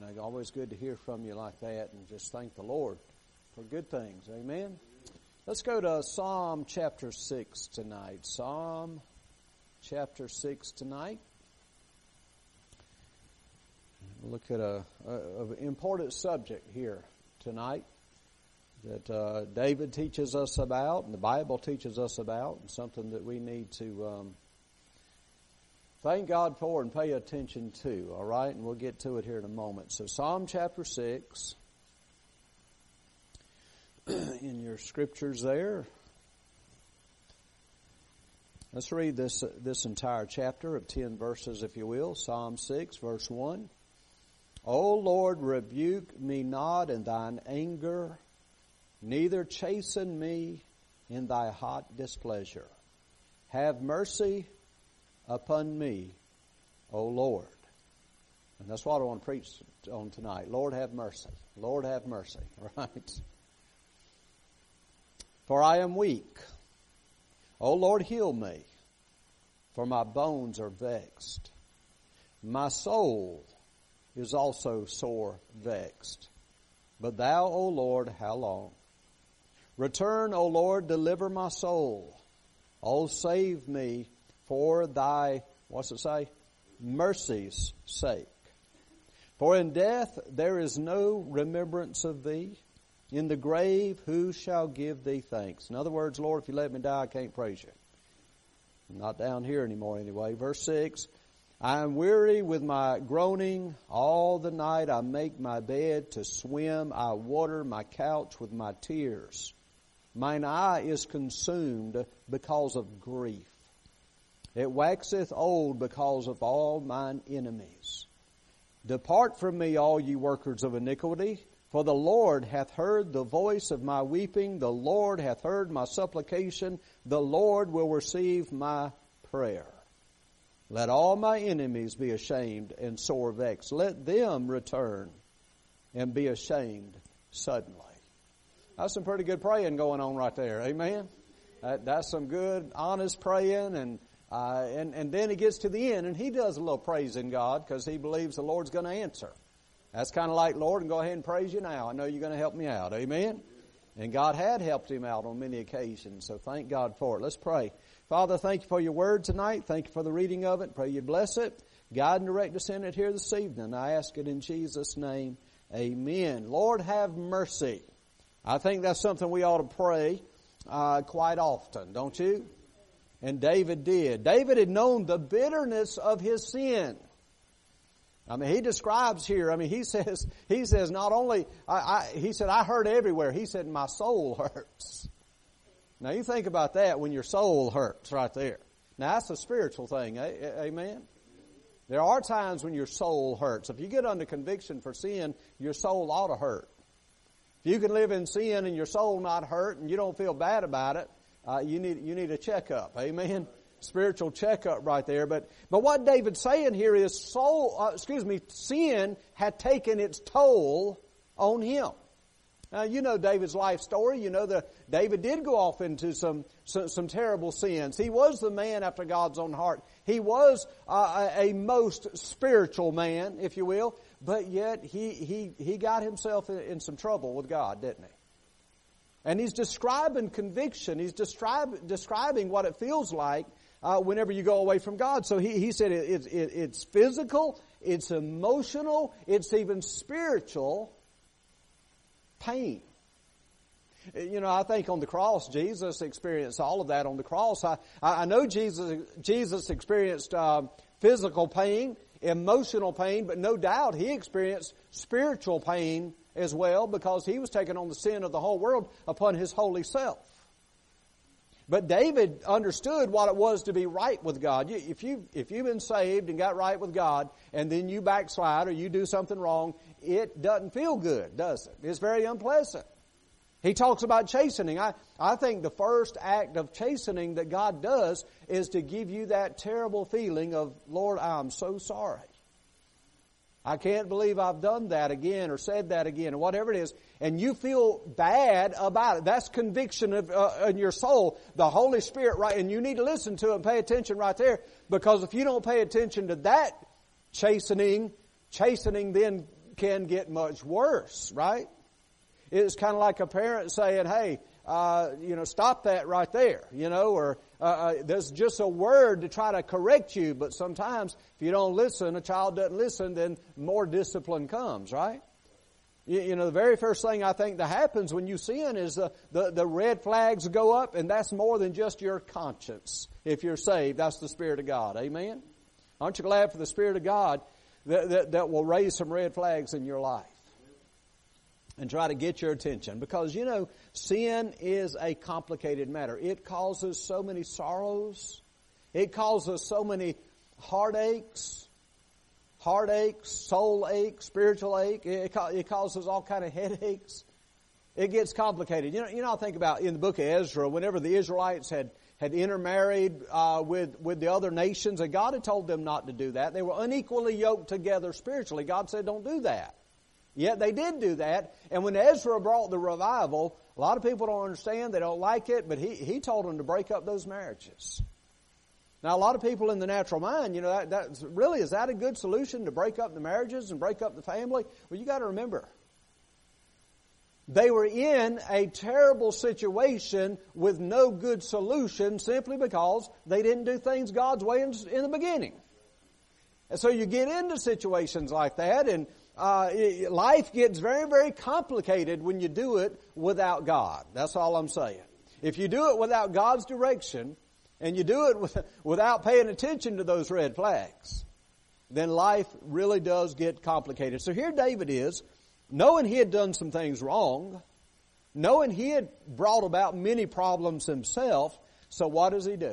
Always good to hear from you like that and just thank the Lord for good things. Amen. Let's go to Psalm chapter 6 tonight. Psalm chapter 6 tonight. We'll look at an important subject here tonight that David teaches us about and the Bible teaches us about, and something that we need to thank God for and pay attention to, all right? And we'll get to it here in a moment. So Psalm chapter 6, in your scriptures there. Let's read this entire chapter of 10 verses, if you will. Psalm 6, verse 1. O Lord, rebuke me not in thine anger, neither chasten me in thy hot displeasure. Have mercy upon me, O Lord. And that's what I want to preach on tonight. Lord, have mercy. Lord, have mercy. Right? For I am weak. O Lord, heal me, for my bones are vexed. My soul is also sore vexed. But thou, O Lord, how long? Return, O Lord, deliver my soul. O save me for thy, what's it say? Mercy's sake. For in death there is no remembrance of thee. In the grave who shall give thee thanks? In other words, Lord, if you let me die, I can't praise you. I'm not down here anymore anyway. Verse 6, I am weary with my groaning. All the night I make my bed to swim. I water my couch with my tears. Mine eye is consumed because of grief. It waxeth old because of all mine enemies. Depart from me, all ye workers of iniquity, for the Lord hath heard the voice of my weeping. The Lord hath heard my supplication. The Lord will receive my prayer. Let all my enemies be ashamed and sore vexed. Let them return and be ashamed suddenly. That's some pretty good praying going on right there. Amen? That's some good, honest praying. And then he gets to the end and he does a little praising God because he believes the Lord's going to answer. That's kind of like, Lord, and go ahead and praise you now. I know you're going to help me out. Amen? And God had helped him out on many occasions, so thank God for it. Let's pray. Father, thank you for your word tonight. Thank you for the reading of it. Pray you bless it. Guide and direct us in it here this evening. I ask it in Jesus' name. Amen. Lord, have mercy. I think that's something we ought to pray quite often, don't you? And David did. David had known the bitterness of his sin. I mean, he describes here, he says not only, he said, I hurt everywhere. He said, my soul hurts. Now you think about that when your soul hurts right there. Now that's a spiritual thing, amen? There are times when your soul hurts. If you get under conviction for sin, your soul ought to hurt. If you can live in sin and your soul not hurt and you don't feel bad about it, you need a checkup, amen? Spiritual checkup right there. But what David's saying here is sin had taken its toll on him. Now, you know David's life story. You know that David did go off into some terrible sins. He was the man after God's own heart. He was a most spiritual man, if you will. But yet he got himself in some trouble with God, didn't he? And he's describing conviction. He's describing what it feels like whenever you go away from God. So he said it's physical, it's emotional, it's even spiritual pain. You know, I think on the cross, Jesus experienced all of that on the cross. I know Jesus experienced physical pain, emotional pain, but no doubt he experienced spiritual pain as well because he was taking on the sin of the whole world upon his holy self. But David understood what it was to be right with God. If you've been saved and got right with God, and then you backslide or you do something wrong, it doesn't feel good, does it? It's very unpleasant. He talks about chastening. I think the first act of chastening that God does is to give you that terrible feeling of, Lord, I'm so sorry. I can't believe I've done that again or said that again or whatever it is. And you feel bad about it. That's conviction in your soul. The Holy Spirit, right? And you need to listen to it and pay attention right there. Because if you don't pay attention to that chastening then can get much worse, right? It's kind of like a parent saying, hey, stop that right there, or there's just a word to try to correct you, but sometimes if you don't listen, a child doesn't listen, then more discipline comes, right? The very first thing I think that happens when you sin is the red flags go up, and that's more than just your conscience. If you're saved, that's the Spirit of God. Amen? Aren't you glad for the Spirit of God that will raise some red flags in your life and try to get your attention? Because, sin is a complicated matter. It causes so many sorrows. It causes so many heartaches, soul ache, spiritual ache. It causes all kind of headaches. It gets complicated. I think about in the book of Ezra, whenever the Israelites had intermarried with the other nations, and God had told them not to do that. They were unequally yoked together spiritually. God said, don't do that. Yet they did do that. And when Ezra brought the revival, a lot of people don't understand. They don't like it. But he told them to break up those marriages. Now, a lot of people in the natural mind, that's really, is that a good solution, to break up the marriages and break up the family? Well, you got to remember, they were in a terrible situation with no good solution simply because they didn't do things God's way in the beginning. And so you get into situations like that, and life gets very, very complicated when you do it without God. That's all I'm saying. If you do it without God's direction, and you do it without paying attention to those red flags, then life really does get complicated. So here David is, knowing he had done some things wrong, knowing he had brought about many problems himself. So what does he do?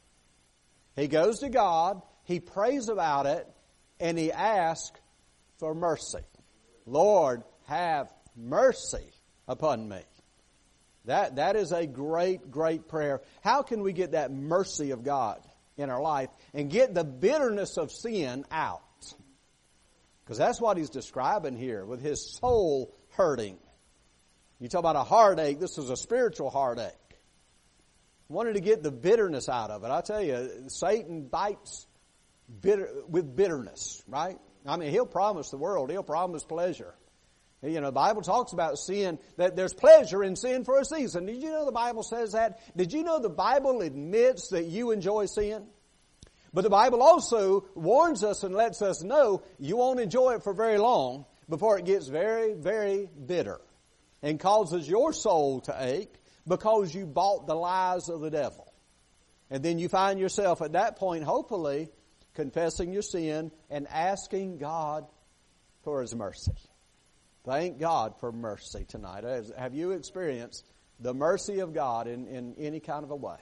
He goes to God, he prays about it, and he asks for mercy. Lord, have mercy upon me. That is a great, great prayer. How can we get that mercy of God in our life and get the bitterness of sin out? Because that's what he's describing here with his soul hurting. You talk about a heartache, this is a spiritual heartache. Wanted to get the bitterness out of it. I tell you, Satan bites with bitterness, right? I mean, he'll promise the world, he'll promise pleasure. The Bible talks about sin, that there's pleasure in sin for a season. Did you know the Bible says that? Did you know the Bible admits that you enjoy sin? But the Bible also warns us and lets us know you won't enjoy it for very long before it gets very, very bitter and causes your soul to ache because you bought the lies of the devil. And then you find yourself at that point, hopefully, confessing your sin and asking God for His mercy. Thank God for mercy tonight. Have you experienced the mercy of God in any kind of a way?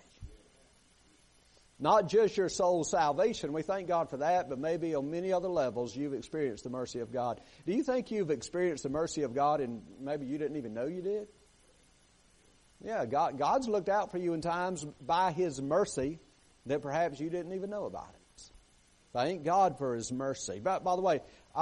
Not just your soul's salvation. We thank God for that, but maybe on many other levels you've experienced the mercy of God. Do you think you've experienced the mercy of God and maybe you didn't even know you did? Yeah, God's looked out for you in times by His mercy that perhaps you didn't even know about it. Thank God for His mercy. By the way,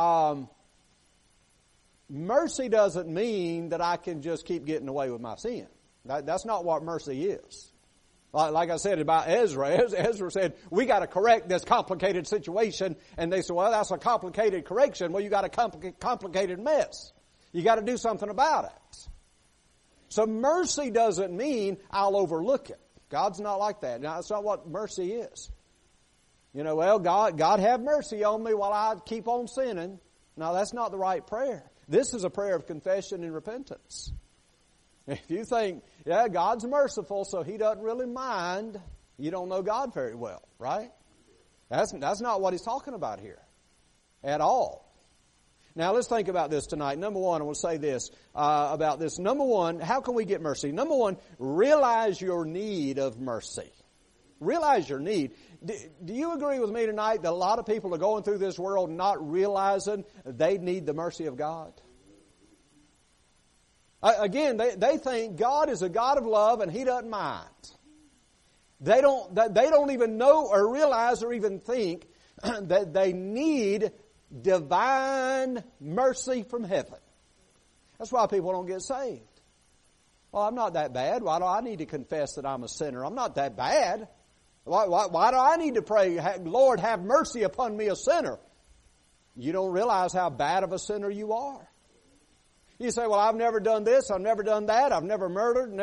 mercy doesn't mean that I can just keep getting away with my sin. That's not what mercy is. Like I said about Ezra. Ezra said, we got to correct this complicated situation. And they said, well, that's a complicated correction. Well, you got a complicated mess. You got to do something about it. So mercy doesn't mean I'll overlook it. God's not like that. Now, that's not what mercy is. Well, God have mercy on me while I keep on sinning. No, that's not the right prayer. This is a prayer of confession and repentance. If you think, yeah, God's merciful, so He doesn't really mind, you don't know God very well, right? That's not what He's talking about here at all. Now, let's think about this tonight. Number one, I will say this about this. Number one, how can we get mercy? Number one, realize your need of mercy. Realize your need. Do you agree with me tonight that a lot of people are going through this world not realizing they need the mercy of God? Again, they think God is a God of love and He doesn't mind. They don't even know or realize or even think that they need divine mercy from heaven. That's why people don't get saved. Well, I'm not that bad. Why do I need to confess that I'm a sinner? I'm not that bad. Why do I need to pray, Lord, have mercy upon me, a sinner? You don't realize how bad of a sinner you are. You say, well, I've never done this, I've never done that, I've never murdered,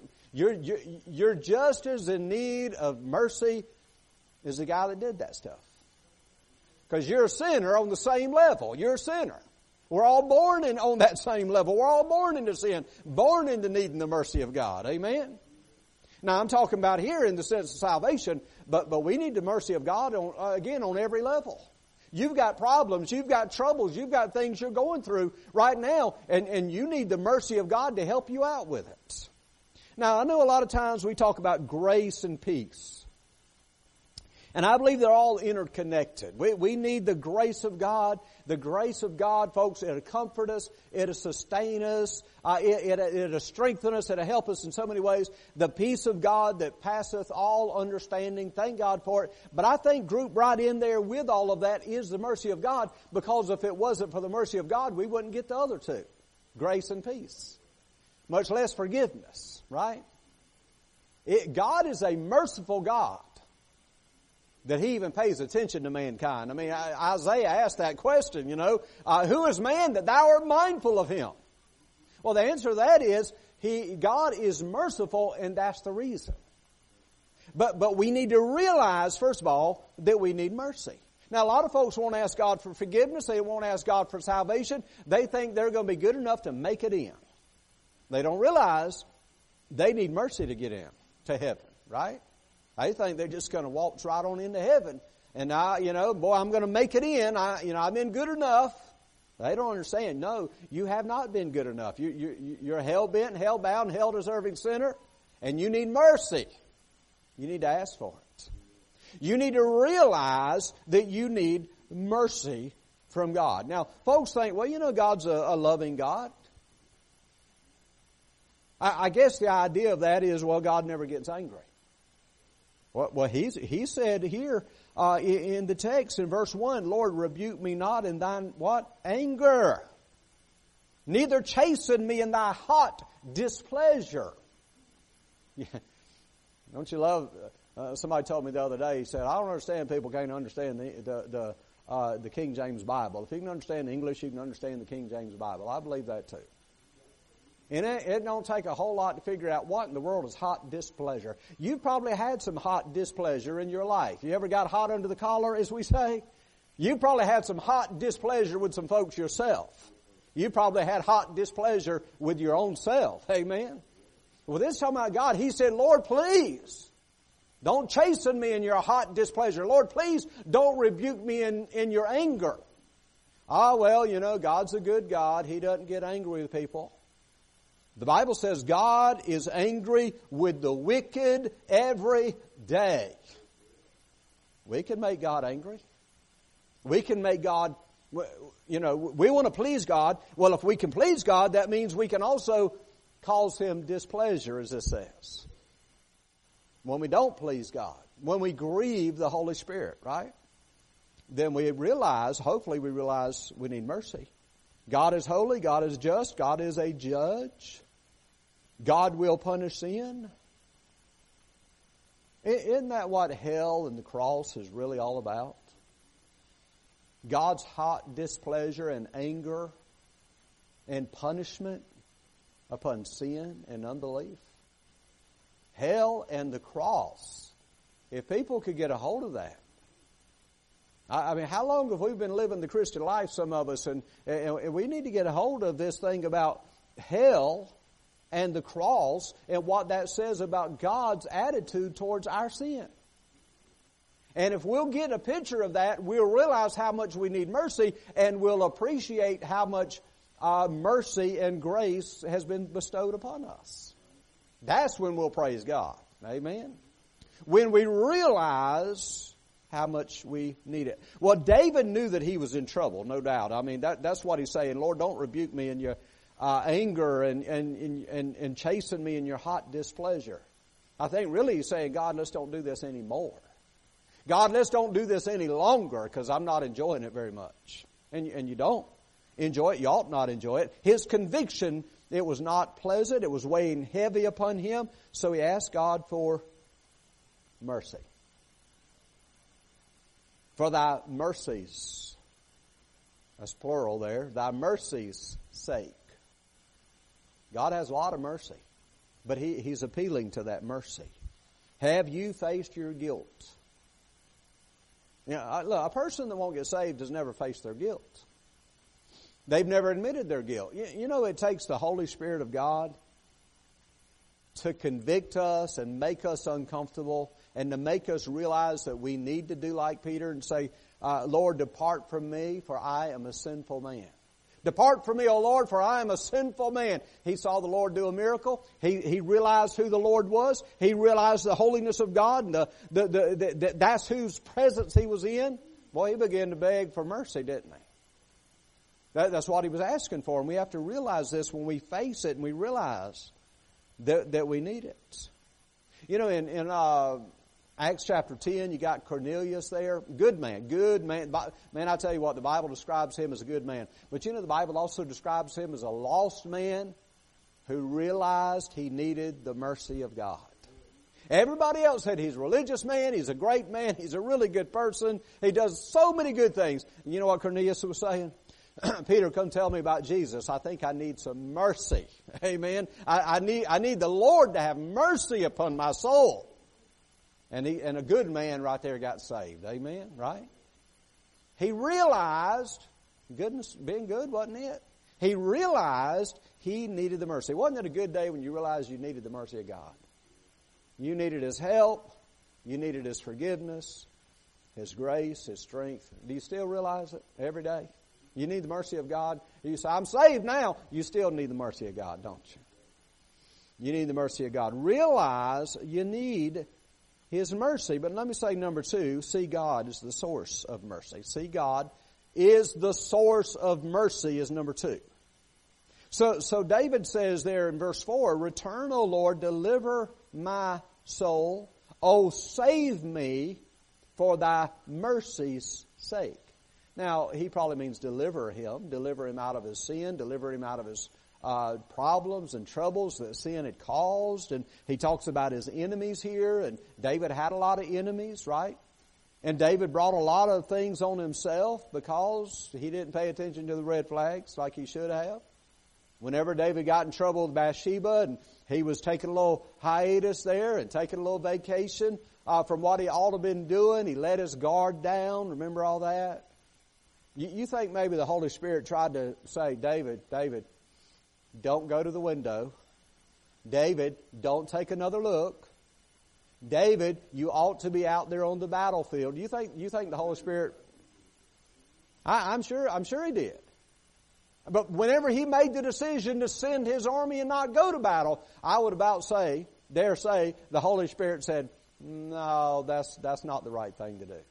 You're just as in need of mercy as the guy that did that stuff. Because you're a sinner on the same level. You're a sinner. We're all born on that same level. We're all born into sin, born into needing the mercy of God. Amen? Now, I'm talking about here in the sense of salvation, but we need the mercy of God on every level. You've got problems, you've got troubles, you've got things you're going through right now, and you need the mercy of God to help you out with it. Now, I know a lot of times we talk about grace and peace. And I believe they're all interconnected. We need the grace of God. The grace of God, folks, it'll comfort us, it'll sustain us, it'll strengthen us, it'll help us in so many ways. The peace of God that passeth all understanding, thank God for it. But I think grouped right in there with all of that is the mercy of God, because if it wasn't for the mercy of God, we wouldn't get the other two, grace and peace. Much less forgiveness, right? God is a merciful God, that He even pays attention to mankind. I mean, Isaiah asked that question, who is man that thou art mindful of him? Well, the answer to that is, God is merciful, and that's the reason. But we need to realize, first of all, that we need mercy. Now, a lot of folks won't ask God for forgiveness. They won't ask God for salvation. They think they're going to be good enough to make it in. They don't realize they need mercy to get in to heaven, right? They think they're just going to waltz right on into heaven. And I'm going to make it in. I've been good enough. They don't understand. No, you have not been good enough. You're a hell-bent, hell-bound, hell-deserving sinner, and you need mercy. You need to ask for it. You need to realize that you need mercy from God. Now, folks think, well, God's a loving God. I guess the idea of that is, well, God never gets angry. Well, he said here in the text in verse 1, Lord, rebuke me not in thine what? Anger. Neither chasten me in thy hot displeasure. Yeah. Don't you love, somebody told me the other day, he said, I don't understand people can't understand the King James Bible. If you can understand English, you can understand the King James Bible. I believe that too. And it don't take a whole lot to figure out what in the world is hot displeasure. You've probably had some hot displeasure in your life. You ever got hot under the collar, as we say? You probably had some hot displeasure with some folks yourself. You probably had hot displeasure with your own self. Amen? Well, this is talking about God. He said, Lord, please, don't chasten me in your hot displeasure. Lord, please don't rebuke me in your anger. God's a good God. He doesn't get angry with people. The Bible says God is angry with the wicked every day. We can make God angry. We can make God, we want to please God. Well, if we can please God, that means we can also cause Him displeasure, as it says. When we don't please God, when we grieve the Holy Spirit, right? Then hopefully we realize we need mercy. God is holy, God is just, God is a judge. God will punish sin. Isn't that what hell and the cross is really all about? God's hot displeasure and anger and punishment upon sin and unbelief. Hell and the cross. If people could get a hold of that. I mean, how long have we been living the Christian life, some of us, and we need to get a hold of this thing about hell and the cross and what that says about God's attitude towards our sin. And if we'll get a picture of that, we'll realize how much we need mercy, and we'll appreciate how much mercy and grace has been bestowed upon us. That's when we'll praise God. Amen? When we realize how much we need it. Well, David knew that he was in trouble, no doubt. I mean, that's what he's saying. Lord, don't rebuke me in your anger and chasten me in your hot displeasure. I think really he's saying, God, let's don't do this anymore. God, let's don't do this any longer, because I'm not enjoying it very much. And you don't enjoy it. You ought not enjoy it. His conviction, it was not pleasant. It was weighing heavy upon him. So he asked God for mercy. For thy mercies That's plural there. Thy mercy's sake. God has a lot of mercy, but He's appealing to that mercy. Have you faced your guilt? You know, look, a person that won't get saved has never faced their guilt. They've never admitted their guilt. You know, it takes the Holy Spirit of God to convict us and make us uncomfortable and to make us realize that we need to do like Peter and say, Lord, depart from me, for I am a sinful man. Depart from me, O Lord, for I am a sinful man. He saw the Lord do a miracle. He realized who the Lord was. He realized the holiness of God, and that's whose presence he was in. Boy, he began to beg for mercy, didn't he? That's what he was asking for, and we have to realize this when we face it and we realize that we need it. You know, in Acts chapter 10, you got Cornelius there. Good man. Man, I tell you what, the Bible describes him as a good man. But you know, the Bible also describes him as a lost man who realized he needed the mercy of God. Everybody else said he's a religious man, he's a great man, he's a really good person, he does so many good things. And you know what Cornelius was saying? Peter, come tell me about Jesus. I think I need some mercy. Amen. I need the Lord to have mercy upon my soul. And a good man right there got saved. Amen. Right? He realized, goodness, being good wasn't it. He realized he needed the mercy. Wasn't it a good day when you realized you needed the mercy of God? You needed His help. You needed His forgiveness, His grace, His strength. Do you still realize it every day? You need the mercy of God. You say, I'm saved now. You still need the mercy of God, don't you? You need the mercy of God. Realize you need His mercy. But let me say number 2, see God is the source of mercy. See God is the source of mercy is number 2. So David says there in verse 4, return, O Lord, deliver my soul. O save me for thy mercy's sake. Now, he probably means deliver him out of his sin, deliver him out of his problems and troubles that sin had caused. And he talks about his enemies here, and David had a lot of enemies, right? And David brought a lot of things on himself because he didn't pay attention to the red flags like he should have. Whenever David got in trouble with Bathsheba and he was taking a little hiatus there and taking a little vacation from what he ought to have been doing, he let his guard down. Remember all that? You think maybe the Holy Spirit tried to say, David, don't go to the window. David, don't take another look. David, you ought to be out there on the battlefield. You think the Holy Spirit? I'm sure he did. But whenever he made the decision to send his army and not go to battle, I would dare say, the Holy Spirit said, no, that's not the right thing to do.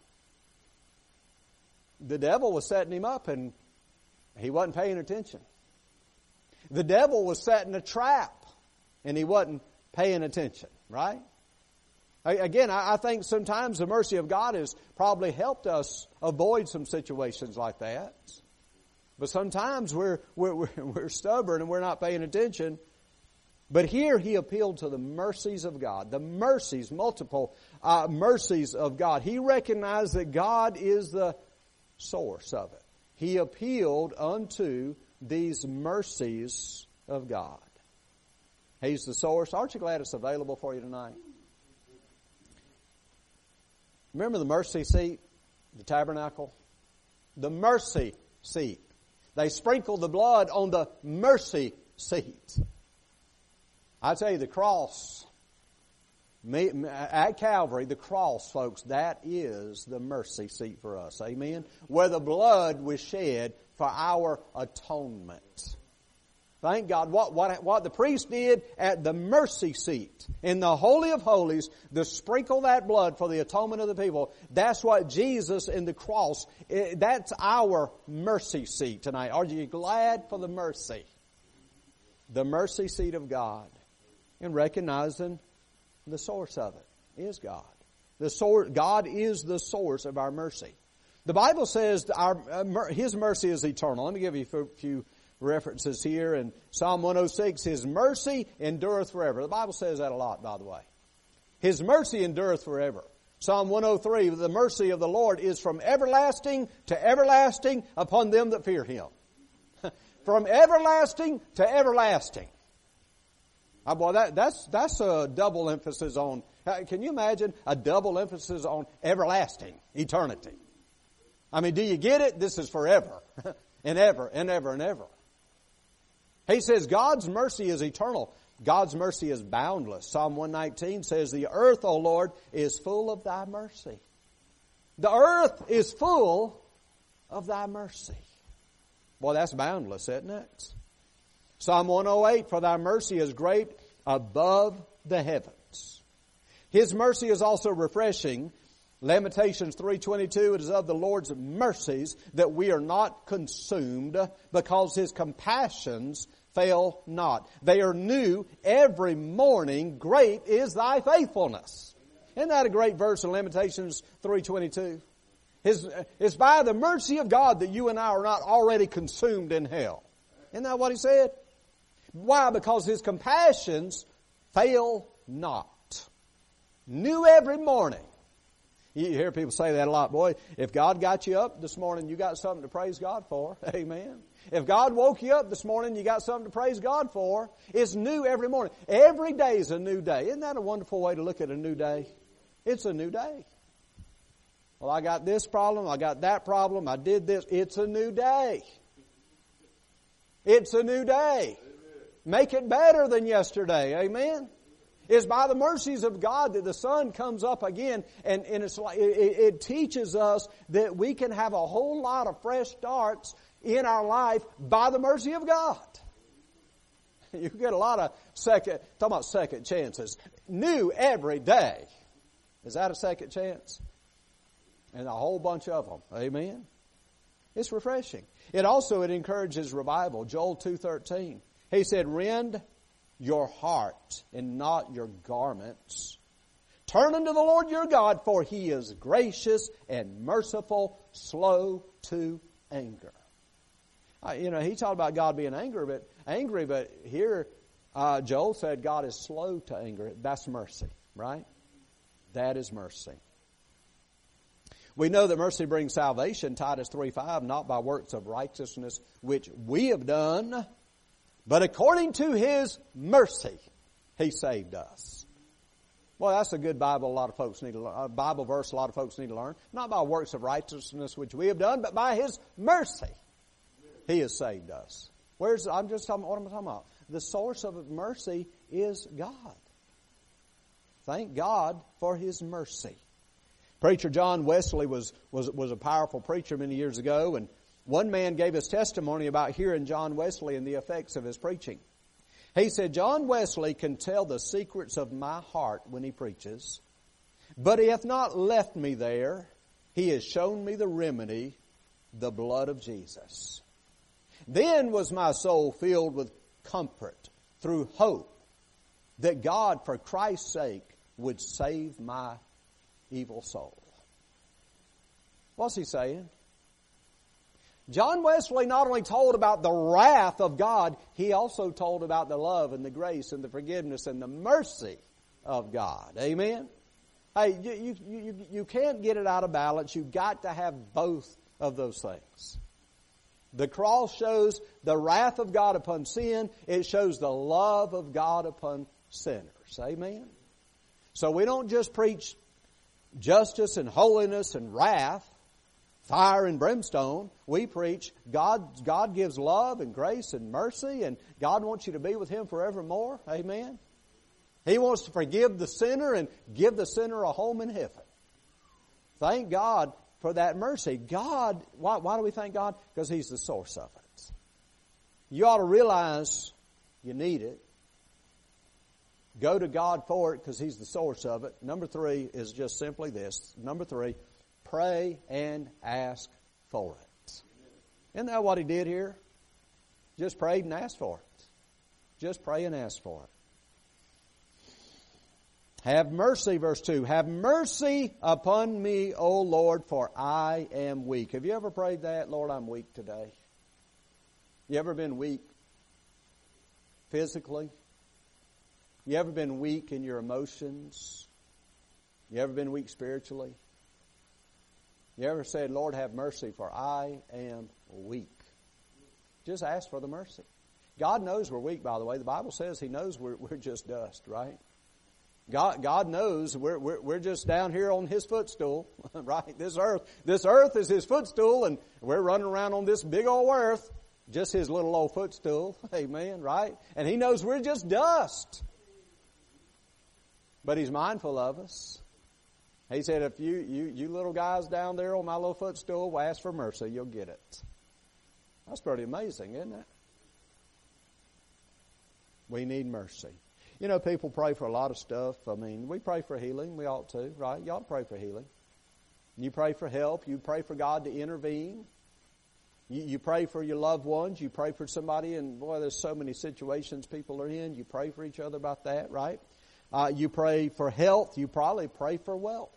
The devil was setting him up and he wasn't paying attention. The devil was setting a trap and he wasn't paying attention, right? Again, I think sometimes the mercy of God has probably helped us avoid some situations like that. But sometimes we're stubborn and we're not paying attention. But here he appealed to the mercies of God, the mercies, multiple mercies of God. He recognized that God is the source of it. He appealed unto these mercies of God. He's the source. Aren't you glad it's available for you tonight? Remember the mercy seat, the tabernacle? The mercy seat. They sprinkled the blood on the mercy seat. I tell you, the cross, at Calvary, the cross, folks, that is the mercy seat for us. Amen? Where the blood was shed for our atonement. Thank God. What the priest did at the mercy seat, in the Holy of Holies, to sprinkle that blood for the atonement of the people, that's what Jesus in the cross, that's our mercy seat tonight. Are you glad for the mercy? The mercy seat of God. And recognizing the source of it is God. God is the source of our mercy. The Bible says His mercy is eternal. Let me give you a few references here. In Psalm 106, His mercy endureth forever. The Bible says that a lot, by the way. His mercy endureth forever. Psalm 103, the mercy of the Lord is from everlasting to everlasting upon them that fear Him. From everlasting to everlasting. Boy, that's a double emphasis on, can you imagine a double emphasis on everlasting, eternity? I mean, do you get it? This is forever and ever and ever and ever. He says God's mercy is eternal. God's mercy is boundless. Psalm 119 says, the earth, O Lord, is full of Thy mercy. The earth is full of Thy mercy. Boy, that's boundless, isn't it? Psalm 108, for Thy mercy is great above the heavens. His mercy is also refreshing. Lamentations 3:22, it is of the Lord's mercies that we are not consumed, because His compassions fail not. They are new every morning. Great is Thy faithfulness. Isn't that a great verse in Lamentations 3:22? It's by the mercy of God that you and I are not already consumed in hell. Isn't that what He said? Why? Because His compassions fail not. New every morning. You hear people say that a lot. Boy, if God got you up this morning, you got something to praise God for. Amen. If God woke you up this morning, you got something to praise God for. It's new every morning. Every day is a new day. Isn't that a wonderful way to look at a new day? It's a new day. Well, I got this problem. I got that problem. I did this. It's a new day. It's a new day. Make it better than yesterday. Amen. It's by the mercies of God that the sun comes up again, and it's like, it teaches us that we can have a whole lot of fresh starts in our life by the mercy of God. You get a lot of talking about second chances. New every day. Is that a second chance? And a whole bunch of them. Amen. It's refreshing. It encourages revival. Joel 2:13. He said, rend your heart and not your garments. Turn unto the Lord your God, for He is gracious and merciful, slow to anger. He talked about God being angry, but here Joel said God is slow to anger. That's mercy, right? That is mercy. We know that mercy brings salvation, Titus 3:5, not by works of righteousness which we have done, but according to His mercy, He saved us. Well, that's a good Bible Bible verse a lot of folks need to learn. Not by works of righteousness which we have done, but by His mercy, He has saved us. What am I talking about? The source of mercy is God. Thank God for His mercy. Preacher John Wesley was a powerful preacher many years ago, and one man gave his testimony about hearing John Wesley and the effects of his preaching. He said, John Wesley can tell the secrets of my heart when he preaches, but he hath not left me there. He has shown me the remedy, the blood of Jesus. Then was my soul filled with comfort through hope that God, for Christ's sake, would save my evil soul. What's he saying? John Wesley not only told about the wrath of God, he also told about the love and the grace and the forgiveness and the mercy of God. Amen? Hey, you can't get it out of balance. You've got to have both of those things. The cross shows the wrath of God upon sin. It shows the love of God upon sinners. Amen? So we don't just preach justice and holiness and wrath, fire and brimstone. We preach God gives love and grace and mercy, and God wants you to be with Him forevermore. Amen? He wants to forgive the sinner and give the sinner a home in heaven. Thank God for that mercy. God, why do we thank God? Because He's the source of it. You ought to realize you need it. Go to God for it because He's the source of it. Number 3 is just simply this. Number 3, pray and ask for it. Isn't that what he did here? Just prayed and asked for it. Just pray and ask for it. Have mercy, verse 2. Have mercy upon me, O Lord, for I am weak. Have you ever prayed that? Lord, I'm weak today. You ever been weak physically? You ever been weak in your emotions? You ever been weak spiritually? You ever said, Lord, have mercy, for I am weak? Just ask for the mercy. God knows we're weak, by the way. The Bible says He knows we're just dust, right? God knows we're just down here on His footstool, right? This earth is His footstool, and we're running around on this big old earth, just His little old footstool. Amen, right? And He knows we're just dust. But He's mindful of us. He said, if you little guys down there on my little footstool will ask for mercy, you'll get it. That's pretty amazing, isn't it? We need mercy. You know, people pray for a lot of stuff. I mean, we pray for healing. We ought to, right? Y'all pray for healing. You pray for help. You pray for God to intervene. You pray for your loved ones. You pray for somebody, and boy, there's so many situations people are in. You pray for each other about that, right? You pray for health. You probably pray for wealth.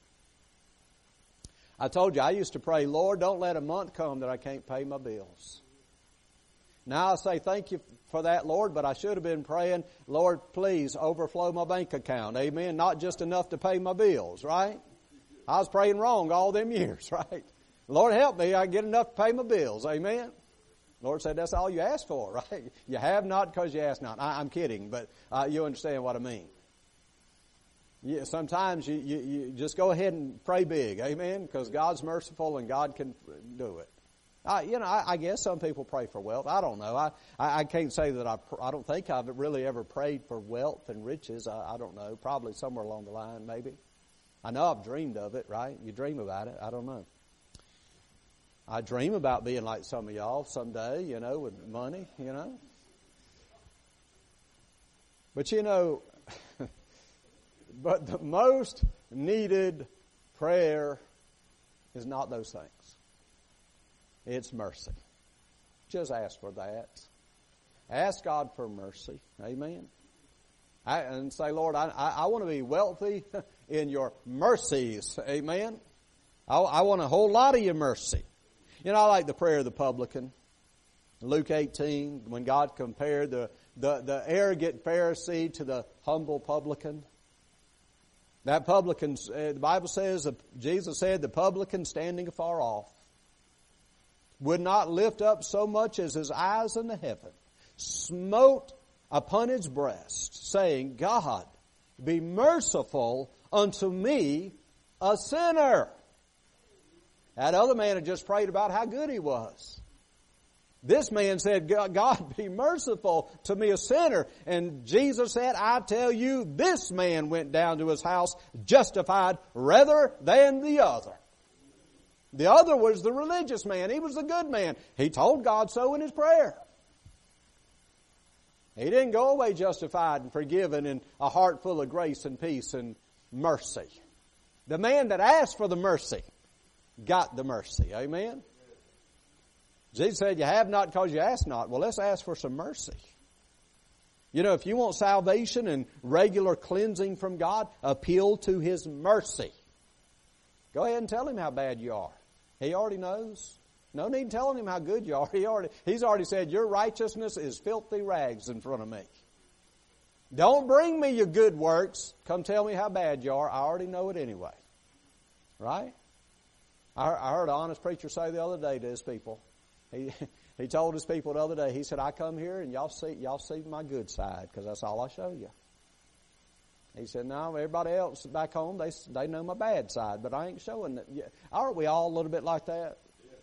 I told you, I used to pray, Lord, don't let a month come that I can't pay my bills. Now I say thank you for that, Lord, but I should have been praying, Lord, please overflow my bank account. Amen. Not just enough to pay my bills, right? I was praying wrong all them years, right? Lord, help me. I get enough to pay my bills. Amen. Lord said that's all you asked for, right? You have not because you ask not. I'm kidding, but you understand what I mean. Yeah, sometimes you just go ahead and pray big. Amen. Because God's merciful and God can do it. I guess some people pray for wealth. I don't know. I can't say that I don't think I've really ever prayed for wealth and riches. I don't know. Probably somewhere along the line, maybe. I know I've dreamed of it, right? You dream about it. I don't know. I dream about being like some of y'all someday, with money, But but the most needed prayer is not those things. It's mercy. Just ask for that. Ask God for mercy. Amen. And say, Lord, I want to be wealthy in your mercies. Amen. I want a whole lot of your mercy. I like the prayer of the publican. Luke 18, when God compared the arrogant Pharisee to the humble publican. That publican, the Bible says, Jesus said, the publican standing afar off would not lift up so much as his eyes unto heaven, smote upon his breast, saying, God, be merciful unto me, a sinner. That other man had just prayed about how good he was. This man said, God, be merciful to me, a sinner. And Jesus said, I tell you, this man went down to his house justified rather than the other. The other was the religious man. He was the good man. He told God so in his prayer. He didn't go away justified and forgiven and a heart full of grace and peace and mercy. The man that asked for the mercy got the mercy. Amen? Jesus said, you have not because you ask not. Well, let's ask for some mercy. If you want salvation and regular cleansing from God, appeal to His mercy. Go ahead and tell Him how bad you are. He already knows. No need telling Him how good you are. He's already said, your righteousness is filthy rags in front of me. Don't bring me your good works. Come tell me how bad you are. I already know it anyway. Right? I heard an honest preacher say the other day to his people. He told his people the other day, he said, I come here and y'all see my good side because that's all I show you. He said, no, everybody else back home, they know my bad side, but I ain't showing it. Aren't we all a little bit like that?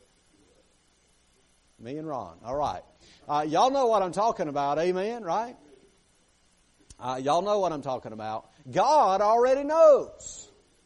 Me and Ron. All right. Y'all know what I'm talking about. Amen, right? Y'all know what I'm talking about. God already knows.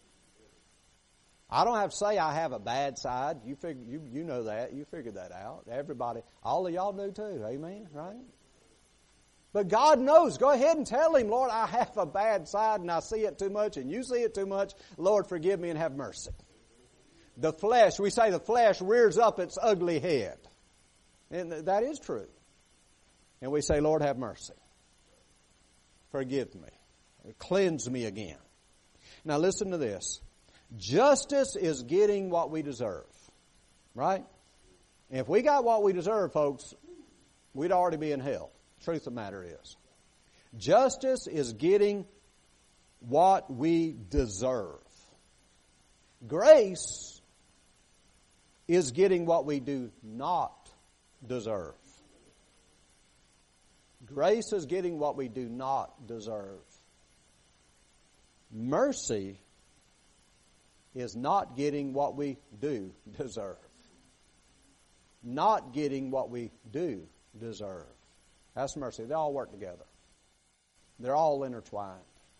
I don't have to say I have a bad side. You know that. You figured that out. Everybody, all of y'all do too. Amen, right? But God knows. Go ahead and tell Him, Lord, I have a bad side and I see it too much and you see it too much. Lord, forgive me and have mercy. The flesh, we say the flesh rears up its ugly head. And that is true. And we say, Lord, have mercy. Forgive me. Cleanse me again. Now listen to this. Justice is getting what we deserve. Right? And if we got what we deserve, folks, we'd already be in hell. Truth of the matter is. Justice is getting what we deserve. Grace is getting what we do not deserve. Grace is getting what we do not deserve. Mercy is not getting what we do deserve. Not getting what we do deserve. That's mercy. They all work together. They're all intertwined.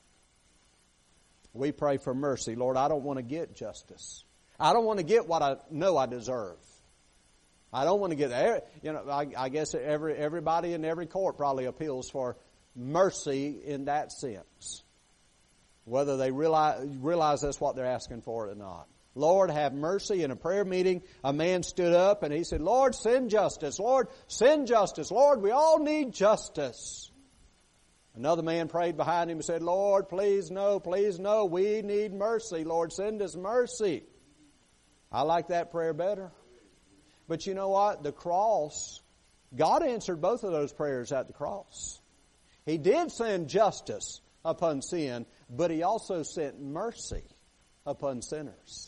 We pray for mercy. Lord, I don't want to get justice. I don't want to get what I know I deserve. I don't want to get, I guess everybody in every court probably appeals for mercy in that sense. Whether they realize that's what they're asking for or not. Lord, have mercy. In a prayer meeting, a man stood up and he said, Lord, send justice. Lord, send justice. Lord, we all need justice. Another man prayed behind him and said, Lord, please no, we need mercy. Lord, send us mercy. I like that prayer better. But you know what? The cross, God answered both of those prayers at the cross. He did send justice upon sin, but He also sent mercy upon sinners.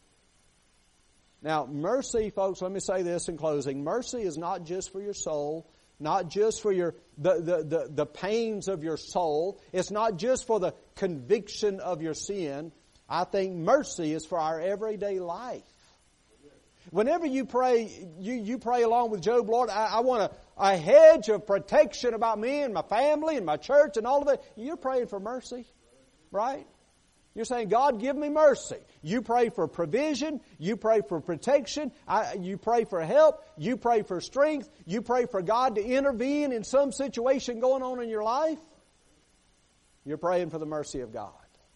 Now, mercy, folks, let me say this in closing. Mercy is not just for your soul, not just for the pains of your soul. It's not just for the conviction of your sin. I think mercy is for our everyday life. Whenever you pray, you pray along with Job, Lord, I want a hedge of protection about me and my family and my church and all of it. You're praying for mercy, right? You're saying, God, give me mercy. You pray for provision. You pray for protection. You pray for help. You pray for strength. You pray for God to intervene in some situation going on in your life. You're praying for the mercy of God.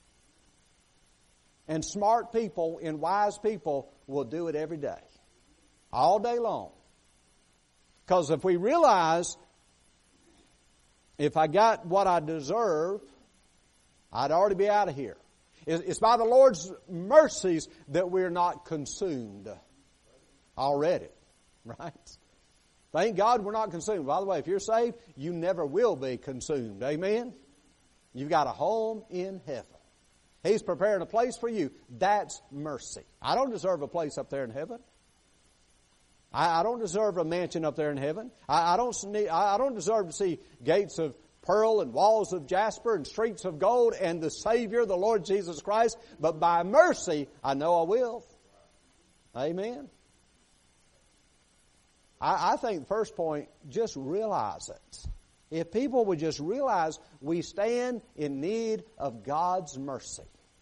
And smart people and wise people will do it every day. All day long. Because if we realize, if I got what I deserve, I'd already be out of here. It's by the Lord's mercies that we're not consumed already. Right? Thank God we're not consumed. By the way, if you're saved, you never will be consumed. Amen? You've got a home in heaven. He's preparing a place for you. That's mercy. I don't deserve a place up there in heaven. I don't deserve a mansion up there in heaven. I don't deserve to see gates of pearl and walls of jasper and streets of gold and the Savior, the Lord Jesus Christ. But by mercy, I know I will. Amen. I think the first point, just realize it. If people would just realize we stand in need of God's mercy.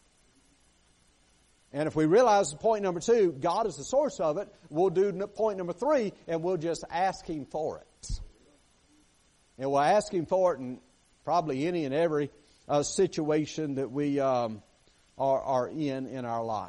And if we realize point number 2, God is the source of it, we'll do point number 3 and we'll just ask Him for it. And we'll ask Him for it in probably any and every situation that we are in our life.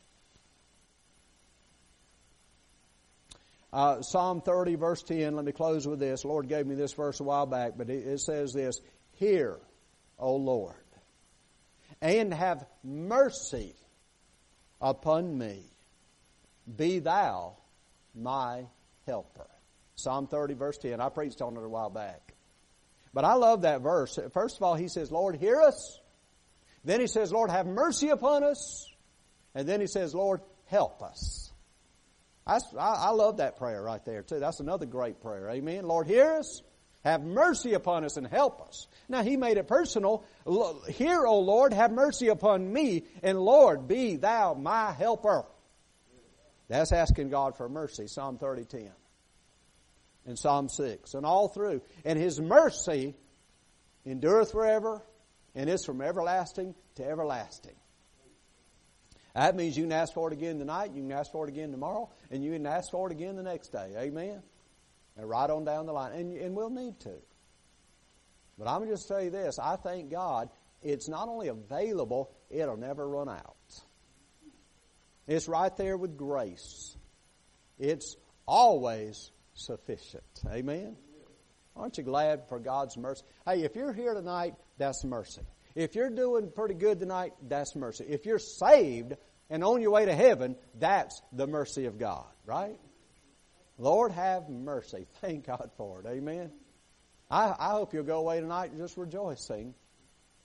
Psalm 30 verse 10, let me close with this. The Lord gave me this verse a while back, but it says this, Hear, O Lord, and have mercy upon me. Be thou my helper. Psalm 30 verse 10. I preached on it a while back. But I love that verse. First of all, he says, Lord, hear us. Then he says, Lord, have mercy upon us. And then he says, Lord, help us. I love that prayer right there too. That's another great prayer. Amen. Lord, hear us. Have mercy upon us and help us. Now, he made it personal. Hear, O Lord, have mercy upon me, and Lord, be thou my helper. That's asking God for mercy, Psalm 30:10. And Psalm 6, and all through. And His mercy endureth forever, and is from everlasting to everlasting. That means you can ask for it again tonight, you can ask for it again tomorrow, and you can ask for it again the next day. Amen? And right on down the line. And we'll need to. But I'm going to just tell you this. I thank God it's not only available, it'll never run out. It's right there with grace. It's always sufficient. Amen? Aren't you glad for God's mercy? Hey, if you're here tonight, that's mercy. If you're doing pretty good tonight, that's mercy. If you're saved and on your way to heaven, that's the mercy of God. Right? Lord, have mercy. Thank God for it. Amen. I hope you'll go away tonight just rejoicing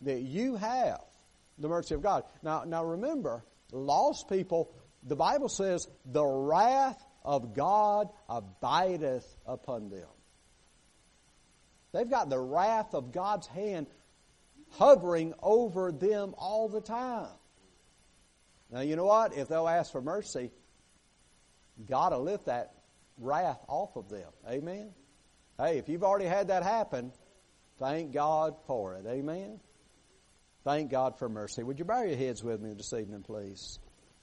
that you have the mercy of God. Now remember, lost people, the Bible says, the wrath of God abideth upon them. They've got the wrath of God's hand hovering over them all the time. Now you know what? If they'll ask for mercy, God will lift that wrath off of them. Amen? Hey, if you've already had that happen, thank God for it. Amen? Thank God for mercy. Would you bow your heads with me this evening, please?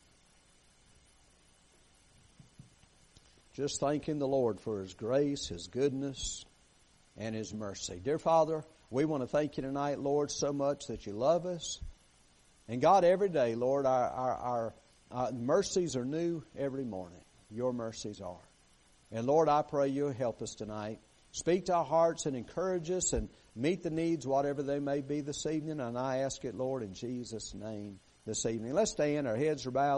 Just thanking the Lord for His grace, His goodness, and His mercy. Dear Father, we want to thank You tonight, Lord, so much that You love us. And God, every day, Lord, our mercies are new every morning. Your mercies are. And Lord, I pray You'll help us tonight. Speak to our hearts and encourage us and meet the needs, whatever they may be this evening. And I ask it, Lord, in Jesus' name this evening. Let's stand. Our heads are bowed.